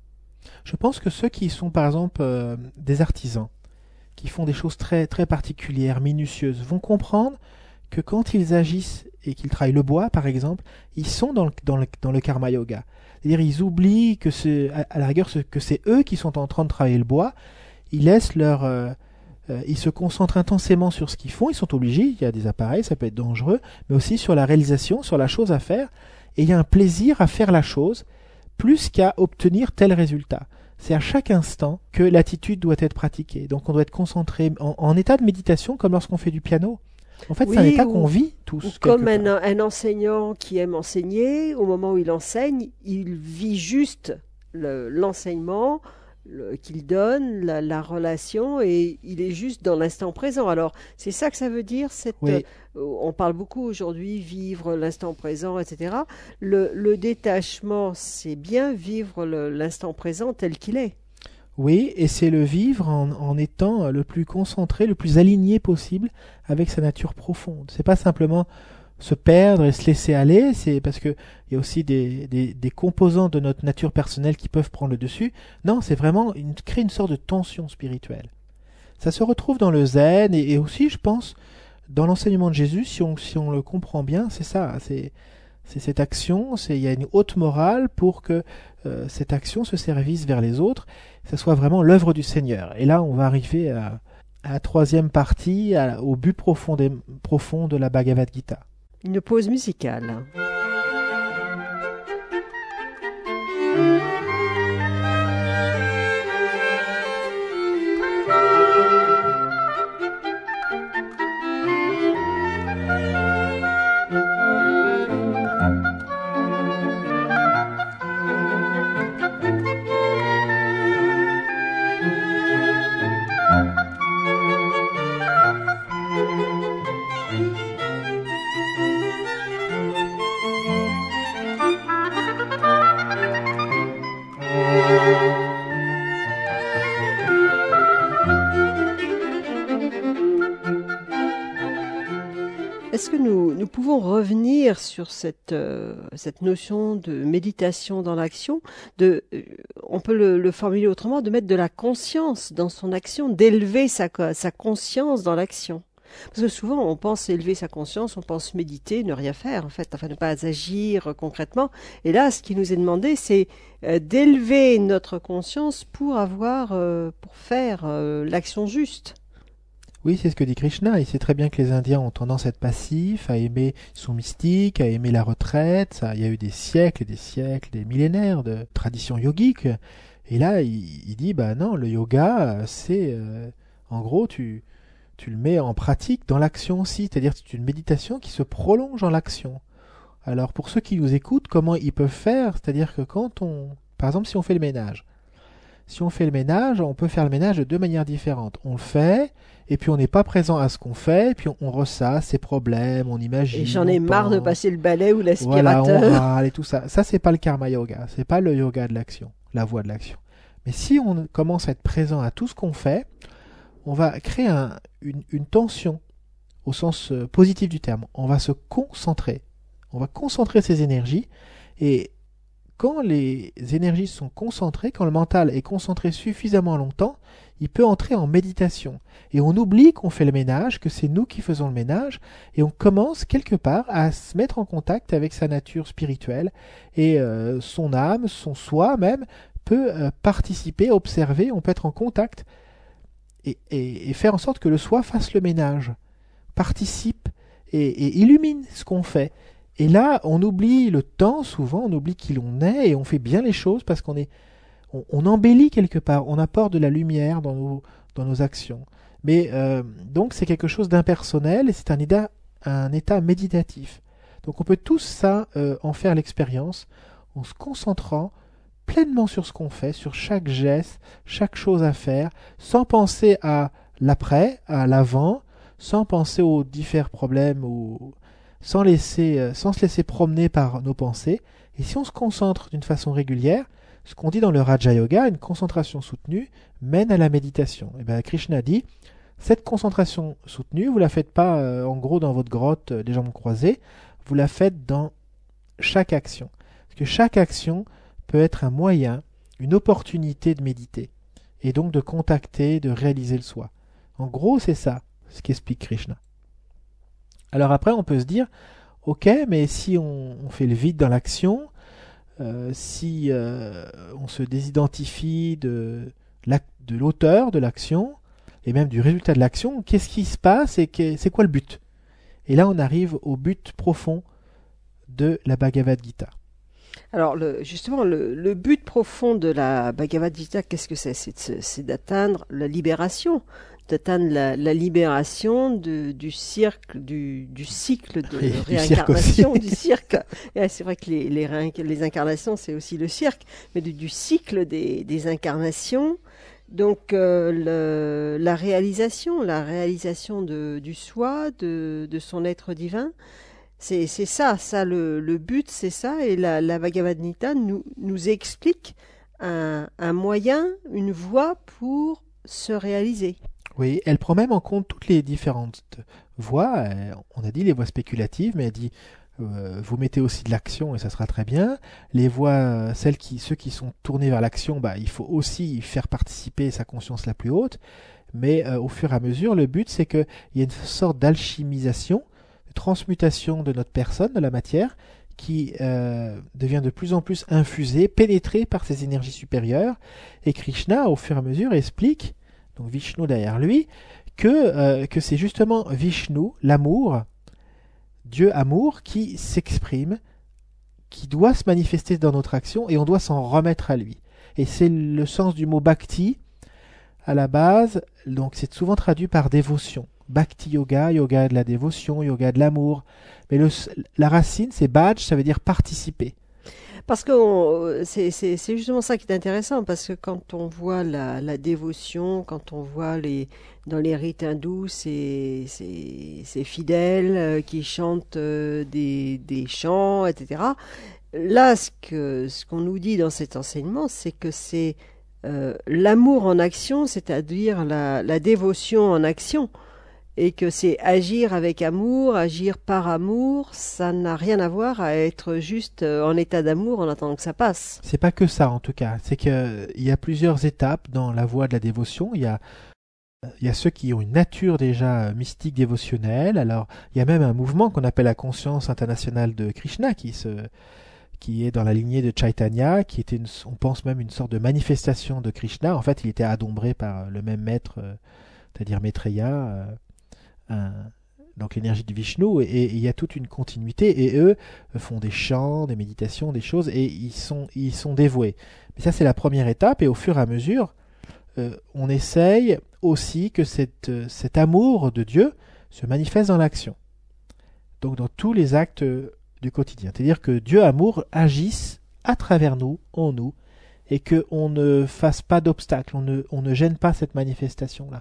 Je pense que ceux qui sont par exemple euh, des artisans, qui font des choses très, très particulières, minutieuses, vont comprendre que quand ils agissent et qu'ils travaillent le bois par exemple, ils sont dans le, dans le, dans le karma yoga. C'est-à-dire ils oublient que c'est, à la rigueur, que c'est eux qui sont en train de travailler le bois. Ils laissent leur, euh, euh, ils se concentrent intensément sur ce qu'ils font, ils sont obligés, il y a des appareils, ça peut être dangereux, mais aussi sur la réalisation, sur la chose à faire, et il y a un plaisir à faire la chose, plus qu'à obtenir tel résultat. C'est à chaque instant que l'attitude doit être pratiquée. Donc on doit être concentré en, en état de méditation comme lorsqu'on fait du piano. En fait, Oui, c'est un état ou- qu'on vit Ou tous. comme quelque un, part. un enseignant qui aime enseigner, au moment où il enseigne, il vit juste le- l'enseignement le- qu'il donne, la, la relation, et il est juste dans l'instant présent. Alors, c'est ça que ça veut dire, cette, euh, Oui, on parle beaucoup aujourd'hui, vivre l'instant présent, et cetera. Le, le détachement, c'est bien vivre le- l'instant présent tel qu'il est. oui, et c'est le vivre en, en étant le plus concentré, le plus aligné possible avec sa nature profonde. C'est pas simplement se perdre et se laisser aller, c'est parce que il y a aussi des, des, des composants de notre nature personnelle qui peuvent prendre le dessus. Non, c'est vraiment une, créer une sorte de tension spirituelle. Ça se retrouve dans le zen et, et aussi, je pense, dans l'enseignement de Jésus, si on, si on le comprend bien, c'est ça, c'est c'est cette action, c'est il y a une haute morale pour que euh, cette action se service vers les autres, que ce soit vraiment l'œuvre du Seigneur. Et là, on va arriver à, à la troisième partie, à- au but profond, des- profond de la Bhagavad Gita. Une pause musicale. Est-ce que nous, nous pouvons revenir sur cette, euh, cette notion de méditation dans l'action, de, euh, on peut le, le formuler autrement, de mettre de la conscience dans son action, d'élever sa, co- sa conscience dans l'action. Parce que souvent, on pense élever sa conscience, on pense méditer, ne rien faire, en fait, enfin ne pas agir euh, concrètement. Et là, ce qui nous est demandé, c'est euh, d'élever notre conscience pour avoir, euh, pour faire euh, l'action juste. Oui, c'est ce que dit Krishna. Il sait très bien que les Indiens ont tendance à être passifs, à aimer, ils sont mystiques, à aimer la retraite. Ça, il y a eu des siècles et des siècles, des millénaires de tradition yogique. Et là, il, il dit, bah non, le yoga, c'est, euh, en gros, tu, tu le mets en pratique dans l'action aussi. C'est-à-dire que c'est une méditation qui se prolonge en l'action. Alors, pour ceux qui nous écoutent, comment ils peuvent faire? C'est-à-dire que quand on, par exemple, si on fait le ménage, si on fait le ménage, on peut faire le ménage de deux manières différentes. On le fait, et puis on n'est pas présent à ce qu'on fait, et puis on, on ressasse ses problèmes, on imagine, Et j'en ai on marre de pense. passer le balai ou Voilà, on l'aspirateur. râle et tout ça. Ça, c'est pas le karma yoga, c'est pas le yoga de l'action, la voie de l'action. Mais si on commence à être présent à tout ce qu'on fait, on va créer un- une, une tension au sens euh, positif du terme. On va se concentrer. On va concentrer ses énergies, et quand les énergies sont concentrées, quand le mental est concentré suffisamment longtemps, il peut entrer en méditation. Et on oublie qu'on fait le ménage, que c'est nous qui faisons le ménage, et on commence quelque part à se mettre en contact avec sa nature spirituelle, et euh, son âme, son soi même, peut euh, participer, observer, on peut être en contact, et, et- et faire en sorte que le soi fasse le ménage, participe, et, et illumine ce qu'on fait. Et là, on oublie le temps, souvent, on oublie qui l'on est, et on fait bien les choses parce qu'on est, on, on embellit quelque part, on apporte de la lumière dans nos, dans nos actions. Mais euh, donc, c'est quelque chose d'impersonnel, et c'est un état, un état méditatif. Donc, on peut tous ça euh, en faire l'expérience, en se concentrant pleinement sur ce qu'on fait, sur chaque geste, chaque chose à faire, sans penser à l'après, à l'avant, sans penser aux divers problèmes ou sans, laisser, euh, sans se laisser promener par nos pensées. Et si on se concentre d'une façon régulière, ce qu'on dit dans le Raja Yoga, une concentration soutenue mène à la méditation. Et bien Krishna dit, cette concentration soutenue, vous la faites pas euh, en gros dans votre grotte euh, des jambes croisées, vous la faites dans chaque action. Parce que chaque action peut être un moyen, une opportunité de méditer, et donc de contacter, de réaliser le soi. En gros, c'est ça, ce qu'explique Krishna. Alors après, on peut se dire, ok, mais si on, on fait le vide dans l'action, euh, si euh, on se désidentifie de, l'ac- de l'auteur de l'action, et même du résultat de l'action, qu'est-ce qui se passe et que- c'est quoi le but? Et là, on arrive au but profond de la Bhagavad Gita. Alors, le, justement, le, le but profond de la Bhagavad Gita, qu'est-ce que c'est? C'est de- c'est d'atteindre la libération, d'atteindre la, la libération de- du cirque, du, du cycle de Et du cirque réincarnation, aussi. du cirque. Et c'est vrai que les, les, réinc- les incarnations, c'est aussi le cirque, mais du, du cycle des, des incarnations. Donc, euh, le- la réalisation, la réalisation de, du soi, de, de son être divin. C'est c'est ça, ça le, le but, c'est ça. Et la, la Bhagavad Gita nous, nous explique un, un moyen, une voie pour se réaliser. Oui, elle prend même en compte toutes les différentes voies. Euh, On a dit les voies spéculatives, mais elle dit euh, vous mettez aussi de l'action et ça sera très bien. Les voies, euh, celles qui, ceux qui sont tournés vers l'action, bah, il faut aussi faire participer sa conscience la plus haute. Mais euh, au fur et à mesure, le but c'est qu'il y ait une sorte d'alchimisation, de transmutation de notre personne, de la matière, qui euh, devient de plus en plus infusée, pénétrée par ces énergies supérieures. Et Krishna, au fur et à mesure, explique, donc Vishnu derrière lui, que, euh, que c'est justement Vishnu, l'amour, Dieu amour, qui s'exprime, qui doit se manifester dans notre action et on doit s'en remettre à lui. Et c'est le sens du mot bhakti à la base, donc c'est souvent traduit par dévotion. Bhakti yoga, yoga de la dévotion, yoga de l'amour. Mais le, la racine, c'est bhaj, ça veut dire participer. Parce que on- c'est c'est- c'est justement ça qui est intéressant, parce que quand on voit la, la dévotion, quand on voit les, dans les rites hindous ces, ces, ces fidèles euh, qui chantent euh, des, des chants, et cetera. Là, ce que, ce qu'on nous dit dans cet enseignement, c'est que c'est euh, l'amour en action, c'est-à-dire la, la dévotion en action, et que c'est agir avec amour, agir par amour, ça n'a rien à voir à être juste euh, en état d'amour en attendant que ça passe. C'est pas que ça en tout cas, c'est qu'il y a plusieurs étapes dans la voie de la dévotion. Il y a, il y a ceux qui ont une nature déjà mystique dévotionnelle. Alors il y a même un mouvement qu'on appelle la conscience internationale de Krishna qui se qui est dans la lignée de Chaitanya, qui était, une, on pense même, une sorte de manifestation de Krishna. En fait, il était adombré par le même maître, euh, c'est-à-dire Maitreya, euh, un- donc l'énergie du Vishnu, et, et il y a toute une continuité, et eux font des chants, des méditations, des choses, et ils sont, ils sont dévoués. Mais ça, c'est la première étape, et au fur et à mesure, euh, on essaye aussi que cette, euh, cet amour de Dieu se manifeste dans l'action. Donc dans tous les actes euh, du quotidien. C'est-à-dire que Dieu amour agisse à travers nous, en nous, et qu'on ne fasse pas d'obstacle, on ne, on ne gêne pas cette manifestation-là.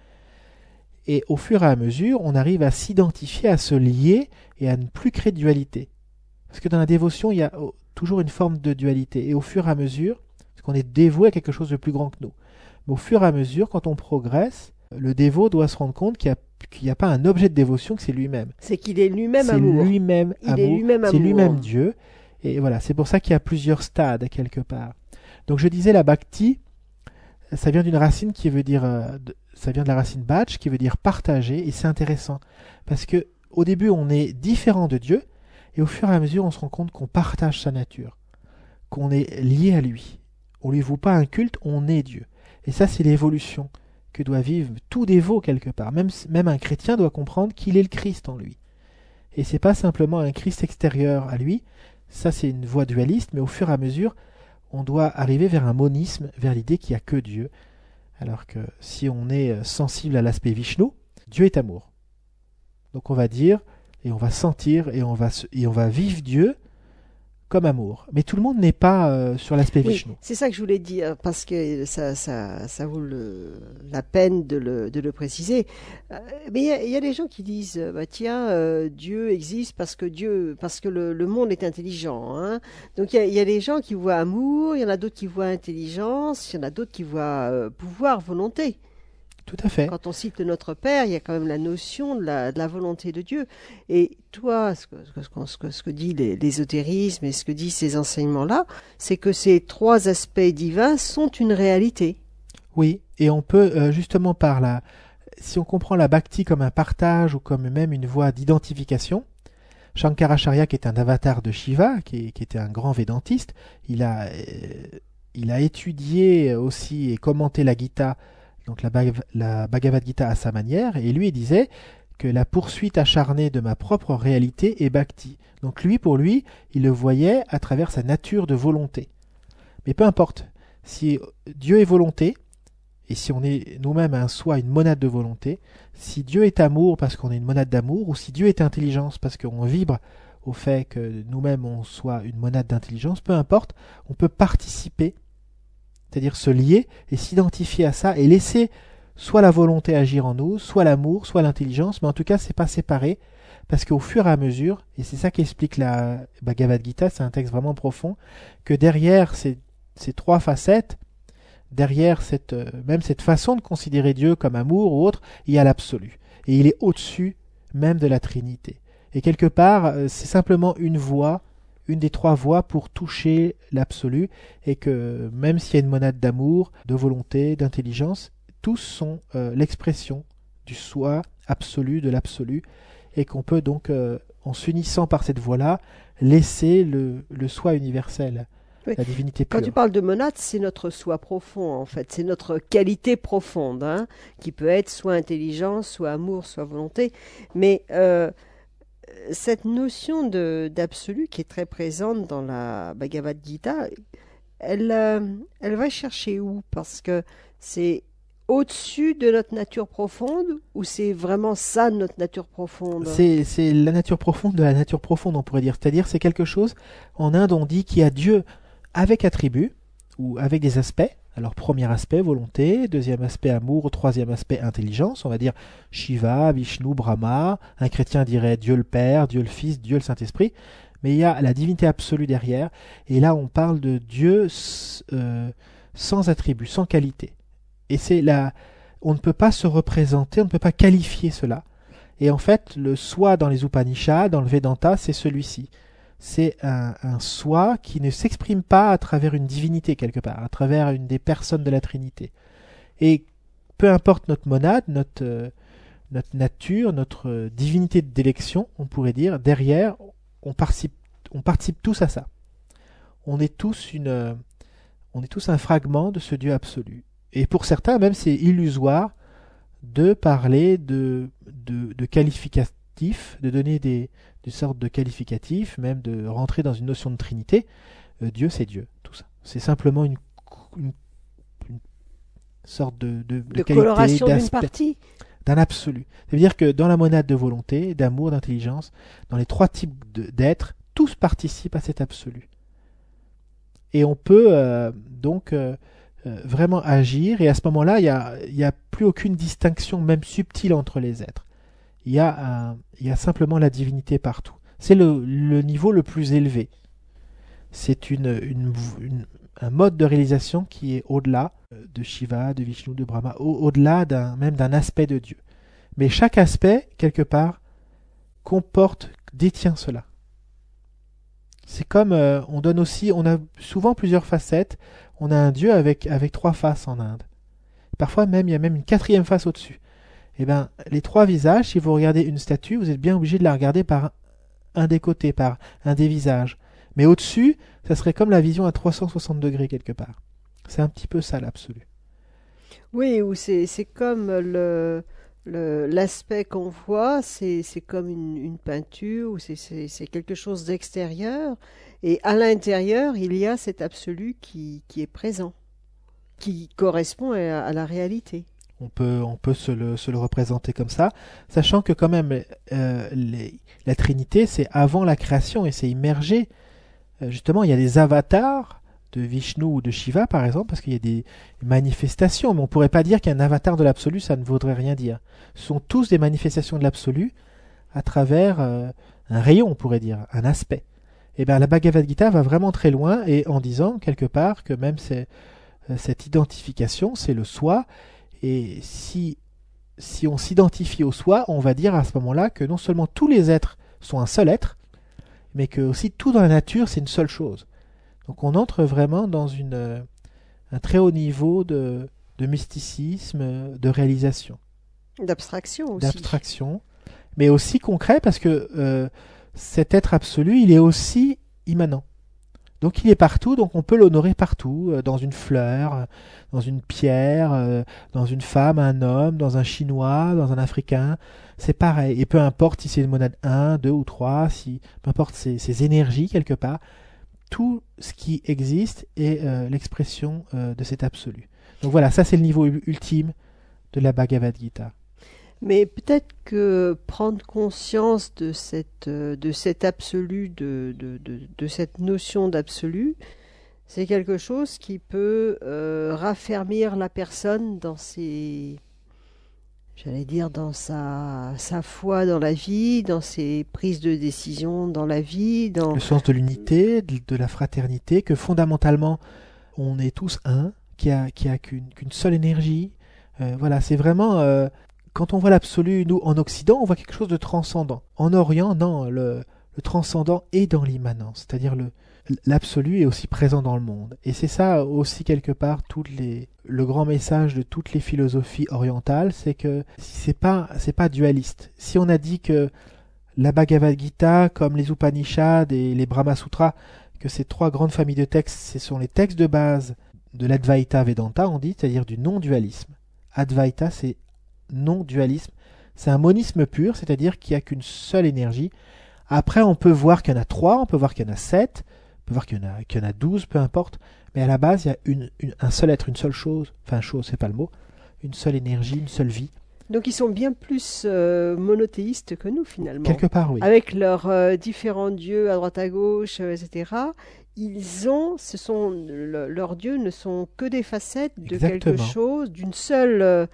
Et au fur et à mesure, on arrive à s'identifier, à se lier et à ne plus créer de dualité. Parce que dans la dévotion, il y a oh, toujours une forme de dualité. Et au fur et à mesure, parce qu'on est dévoué à quelque chose de plus grand que nous. Mais au fur et à mesure, quand on progresse, le dévot doit se rendre compte qu'il n'y a, qu'il n'y a pas un objet de dévotion, que c'est lui-même. C'est qu'il est lui-même C'est amour. lui-même Il est amour. lui-même C'est amour. lui-même Dieu. Et voilà, c'est pour ça qu'il y a plusieurs stades quelque part. Donc je disais la bhakti, ça vient d'une racine qui veut dire, euh, de- ça vient de la racine bhaj qui veut dire partager, et c'est intéressant parce que au début on est différent de Dieu, et au fur et à mesure on se rend compte qu'on partage sa nature, qu'on est lié à lui. On lui voue pas un culte, on est Dieu. Et ça c'est l'évolution que doit vivre tout dévot quelque part. Même, même un chrétien doit comprendre qu'il est le Christ en lui. Et c'est pas simplement un Christ extérieur à lui. Ça c'est une voie dualiste, mais au fur et à mesure on doit arriver vers un monisme, vers l'idée qu'il n'y a que Dieu. Alors que si on est sensible à l'aspect Vishnu, Dieu est amour. Donc on va dire, et on va sentir, et on va, se- et on va vivre Dieu comme amour. Mais tout le monde n'est pas euh, sur l'aspect Oui, Vishnu. c'est ça que je voulais dire, parce que ça, ça, ça vaut le- la peine de le, de le préciser. Euh, mais il y a, il y a des gens qui disent, euh, bah, tiens, euh, Dieu existe parce que Dieu, parce que le, le monde est intelligent, hein. Donc il y a, il y a des gens qui voient amour, il y en a d'autres qui voient intelligence, il y en a d'autres qui voient euh, pouvoir, volonté. Tout à fait. Quand on cite notre Père, il y a quand même la notion de la, de la volonté de Dieu. Et toi, ce que, ce que, ce que, ce que dit les- l'ésotérisme et ce que disent ces enseignements-là, c'est que ces trois aspects divins sont une réalité. Oui, et on peut euh, justement par la... Si on comprend la bhakti comme un partage ou comme même une voie d'identification, Shankaracharya, qui est un avatar de Shiva, qui, qui était un grand védantiste, il a, euh, il a étudié aussi et commenté la Gita donc la, Bhagav- la Bhagavad Gita à sa manière, et lui il disait que la poursuite acharnée de ma propre réalité est bhakti. Donc lui, pour lui, il le voyait à travers sa nature de volonté. Mais peu importe, si Dieu est volonté, et si on est nous-mêmes un soi, une monade de volonté, si Dieu est amour parce qu'on est une monade d'amour, ou si Dieu est intelligence parce qu'on vibre au fait que nous-mêmes on soit une monade d'intelligence, peu importe, on peut participer, c'est-à-dire se lier et s'identifier à ça et laisser soit la volonté agir en nous, soit l'amour, soit l'intelligence, mais en tout cas c'est pas séparé, parce qu'au fur et à mesure, et c'est ça qu'explique la Bhagavad Gita, c'est un texte vraiment profond, que derrière ces, ces trois facettes, derrière cette, euh, même cette façon de considérer Dieu comme amour ou autre, il y a l'absolu. Et il est au-dessus même de la Trinité. Et quelque part, euh, c'est simplement une voie, une des trois voies pour toucher l'absolu, et que même s'il y a une monade d'amour, de volonté, d'intelligence, tous sont euh, l'expression du soi absolu, de l'absolu, et qu'on peut donc, euh, en s'unissant par cette voie-là, laisser le, le soi universel, Oui. la divinité Quand pure. tu parles de monade, c'est notre soi profond, en fait. C'est notre qualité profonde, hein, qui peut être soit intelligence, soit amour, soit volonté. Mais euh, cette notion de, d'absolu qui est très présente dans la Bhagavad Gita, elle, euh, elle va chercher où? Parce que c'est au-dessus de notre nature profonde ou c'est vraiment ça notre nature profonde? C'est, c'est la nature profonde de la nature profonde, on pourrait dire. C'est-à-dire, c'est quelque chose, en Inde, on dit qu'il y a Dieu avec attributs, ou avec des aspects. Alors, premier aspect, volonté, deuxième aspect, amour, troisième aspect, intelligence. On va dire Shiva, Vishnu, Brahma. Un chrétien dirait Dieu le Père, Dieu le Fils, Dieu le Saint-Esprit. Mais il y a la divinité absolue derrière. Et là, on parle de Dieu euh, sans attributs, sans qualité. Et c'est là, on ne peut pas se représenter, on ne peut pas qualifier cela. Et en fait, le soi dans les Upanishads, dans le Vedanta, c'est celui-ci. C'est un, un soi qui ne s'exprime pas à travers une divinité quelque part, à travers une des personnes de la Trinité. Et peu importe notre monade, notre, euh, notre nature, notre euh, divinité d'élection, on pourrait dire, derrière, on participe, on participe tous à ça. On est tous une, euh, on est tous un fragment de ce Dieu absolu. Et pour certains, même, c'est illusoire de parler de, de, de qualificatifs, de donner des, des sortes de qualificatifs, même de rentrer dans une notion de Trinité. Euh, Dieu, c'est Dieu, tout ça. C'est simplement une, une, une sorte de, de, de, De qualité, coloration d'une d'aspect, partie. d'un absolu. Ça veut dire que dans la monade de volonté, d'amour, d'intelligence, dans les trois types de, d'êtres, tous participent à cet absolu. Et on peut euh, donc euh, euh, vraiment agir, et à ce moment-là, il n'y a, y a plus aucune distinction, même subtile, entre les êtres. Il y a, un, il y a simplement la divinité partout. C'est le, le niveau le plus élevé. C'est une, une, une, un mode de réalisation qui est au-delà de Shiva, de Vishnu, de Brahma, au, au-delà d'un, même d'un aspect de Dieu. Mais chaque aspect, quelque part, comporte, détient cela. C'est comme euh, on donne aussi, on a souvent plusieurs facettes. On a un dieu avec, avec trois faces en Inde. Parfois même, il y a même une quatrième face au-dessus. Eh bien, les trois visages, si vous regardez une statue, vous êtes bien obligé de la regarder par un des côtés, par un des visages. Mais au-dessus, ça serait comme la vision à trois cent soixante degrés quelque part. C'est un petit peu ça l'absolu. Oui, ou c'est, c'est comme le, le, l'aspect qu'on voit, c'est, c'est comme une, une peinture, ou c'est, c'est, c'est quelque chose d'extérieur. Et à l'intérieur, il y a cet absolu qui, qui est présent, qui correspond à, à la réalité. On peut, on peut se, le, se le représenter comme ça, sachant que quand même, euh, les, la Trinité, c'est avant la création et c'est immergé. Euh, justement, il y a des avatars de Vishnu ou de Shiva, par exemple, parce qu'il y a des manifestations, mais on ne pourrait pas dire qu'un avatar de l'absolu, ça ne vaudrait rien dire. Ce sont tous des manifestations de l'absolu à travers euh, un rayon, on pourrait dire, un aspect. Et bien, la Bhagavad Gita va vraiment très loin, et en disant, quelque part, que même c'est, euh, cette identification, c'est le soi. Et si, si on s'identifie au soi, on va dire à ce moment-là que non seulement tous les êtres sont un seul être, mais que aussi tout dans la nature, c'est une seule chose. Donc on entre vraiment dans une, un très haut niveau de, de mysticisme, de réalisation. D'abstraction aussi. D'abstraction, mais aussi concret, parce que euh, cet être absolu, il est aussi immanent. Donc il est partout, donc on peut l'honorer partout, euh, dans une fleur, euh, dans une pierre, euh, dans une femme, un homme, dans un Chinois, dans un Africain. C'est pareil. Et peu importe si c'est une monade un, deux ou trois, si, peu importe ses, ses énergies quelque part, tout ce qui existe est euh, l'expression euh, de cet absolu. Donc voilà, ça c'est le niveau u- ultime de la Bhagavad Gita. Mais peut-être que prendre conscience de cette, euh, de cet absolu, de, de, de, de cette notion d'absolu, c'est quelque chose qui peut euh, raffermir la personne dans ses, j'allais dire, dans sa, sa foi dans la vie, dans ses prises de décision dans la vie, dans... Le sens de l'unité, de, de la fraternité, que fondamentalement on est tous un, qui a, qui a qu'une, qu'une seule énergie. Euh, voilà, c'est vraiment... euh, quand on voit l'absolu, nous, en Occident, on voit quelque chose de transcendant. En Orient, non, le, le transcendant est dans l'immanence, c'est-à-dire le, l'absolu est aussi présent dans le monde. Et c'est ça aussi, quelque part, toutes les, le grand message de toutes les philosophies orientales, c'est que c'est pas, c'est pas dualiste. Si on a dit que la Bhagavad Gita, comme les Upanishads et les Brahma Sutras, que ces trois grandes familles de textes, ce sont les textes de base de l'Advaita Vedanta, on dit, c'est-à-dire du non-dualisme. Advaita, c'est non-dualisme. C'est un monisme pur, c'est-à-dire qu'il n'y a qu'une seule énergie. Après, on peut voir qu'il y en a trois, on peut voir qu'il y en a sept, on peut voir qu'il y en a, qu'il y en a douze, peu importe. Mais à la base, il y a une, une, un seul être, une seule chose. Enfin, chose, c'est pas le mot. Une seule énergie, une seule vie. Donc ils sont bien plus euh, monothéistes que nous finalement. Quelque part, oui. Avec leurs euh, différents dieux à droite à gauche, euh, et cetera. Ils ont, ce sont le- leurs dieux ne sont que des facettes de quelque Exactement. chose, d'une seule. euh,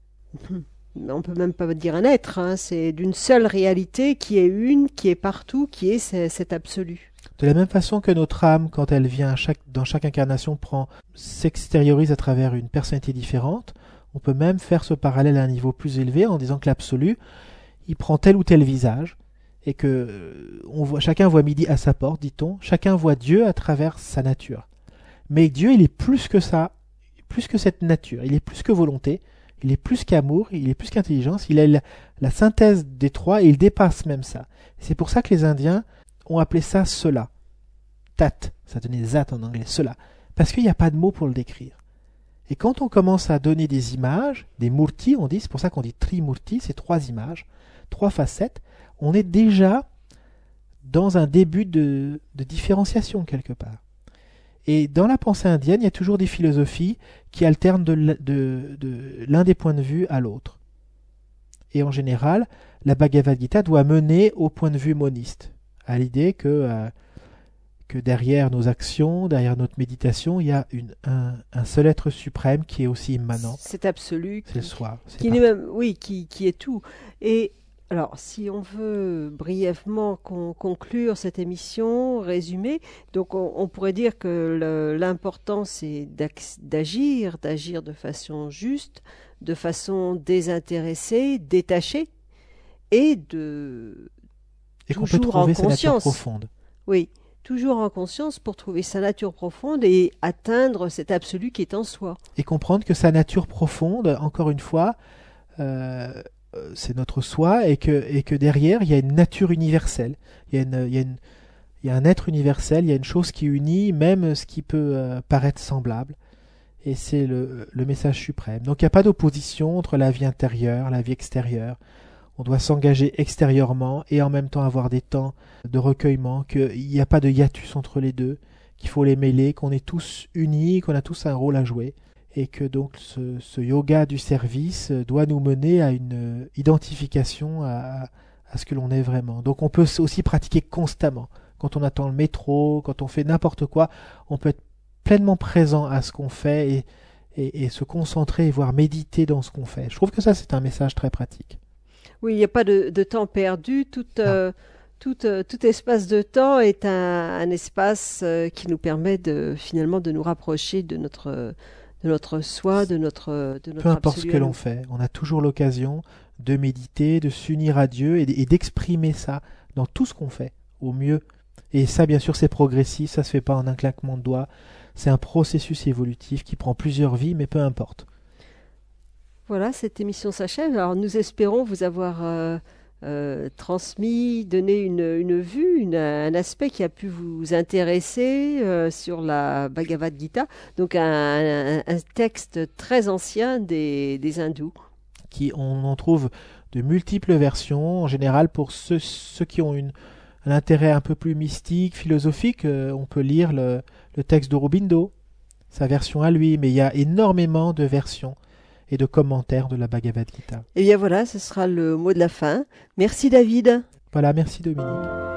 on peut même pas dire un être, hein, c'est d'une seule réalité qui est une, qui est partout, qui est ce- cet absolu. De la même façon que notre âme, quand elle vient chaque, dans chaque incarnation, prend, s'extériorise à travers une personnalité différente, on peut même faire ce parallèle à un niveau plus élevé en disant que l'absolu, il prend tel ou tel visage, et que euh, on voit, chacun voit midi à sa porte, dit-on, chacun voit Dieu à travers sa nature. Mais Dieu, il est plus que ça, plus que cette nature, il est plus que volonté, il est plus qu'amour, il est plus qu'intelligence, il est la, la synthèse des trois et il dépasse même ça. C'est pour ça que les Indiens ont appelé ça cela. Tat, ça donnait zat en anglais, cela. Parce qu'il n'y a pas de mot pour le décrire. Et quand on commence à donner des images, des murtis, on dit, c'est pour ça qu'on dit trimurti, c'est trois images, trois facettes, on est déjà dans un début de, de différenciation quelque part. Et dans la pensée indienne, il y a toujours des philosophies qui alternent de, l- de- de l'un des points de vue à l'autre. Et en général, la Bhagavad Gita doit mener au point de vue moniste, à l'idée que, euh, que derrière nos actions, derrière notre méditation, il y a une, un, un seul être suprême qui est aussi immanent. C'est absolu. C'est le qui- soi. c'est qui n'est partout. même, oui, qui, qui est tout. Et alors, si on veut brièvement con- conclure cette émission, résumer, donc on, on pourrait dire que le- l'important c'est d'ac- d'agir, d'agir de façon juste, de façon désintéressée, détachée, et de Et qu'on peut toujours en trouver sa nature conscience. profonde. Oui, toujours en conscience pour trouver sa nature profonde et atteindre cet absolu qui est en soi. Et comprendre que sa nature profonde, encore une fois, euh, euh, c'est notre soi, et que, et que derrière, il y a une nature universelle. Il y a, une, il y a, une, il y a un être universel, il y a une chose qui unit même ce qui peut euh, paraître semblable. Et c'est le, le message suprême. Donc il n'y a pas d'opposition entre la vie intérieure, la vie extérieure. On doit s'engager extérieurement et en même temps avoir des temps de recueillement, qu'il n'y a pas de hiatus entre les deux, qu'il faut les mêler, qu'on est tous unis, qu'on a tous un rôle à jouer. Et que donc ce, ce yoga du service doit nous mener à une identification à, à ce que l'on est vraiment. Donc on peut aussi pratiquer constamment. Quand on attend le métro, quand on fait n'importe quoi, on peut être pleinement présent à ce qu'on fait et, et, et se concentrer et voire méditer dans ce qu'on fait. Je trouve que ça c'est un message très pratique. Oui, il n'y a pas de, de temps perdu. Tout, euh, tout, euh, tout espace de temps est un, un espace euh, qui nous permet de, finalement de nous rapprocher de notre, de notre soi, de notre, de notre Peu importe ce absolu que à l'on nous. fait, on a toujours l'occasion de méditer, de s'unir à Dieu et, et d'exprimer ça dans tout ce qu'on fait, au mieux. Et ça, bien sûr, c'est progressif, ça se fait pas en un claquement de doigts. C'est un processus évolutif qui prend plusieurs vies, mais peu importe. Voilà, cette émission s'achève. Alors nous espérons vous avoir euh, euh, transmis, donné une, une vue, une- un aspect qui a pu vous intéresser euh, sur la Bhagavad Gita, donc un, un- un texte très ancien des, des hindous. Qui, on en trouve de multiples versions. En général, pour ceux, ceux qui ont une, un intérêt un peu plus mystique, philosophique, euh, on peut lire le, le texte d'Aurobindo, sa version à lui, mais il y a énormément de versions et de commentaires de la Bhagavad Gita. Et bien voilà, ce sera le mot de la fin. Merci David. Voilà, merci Dominique.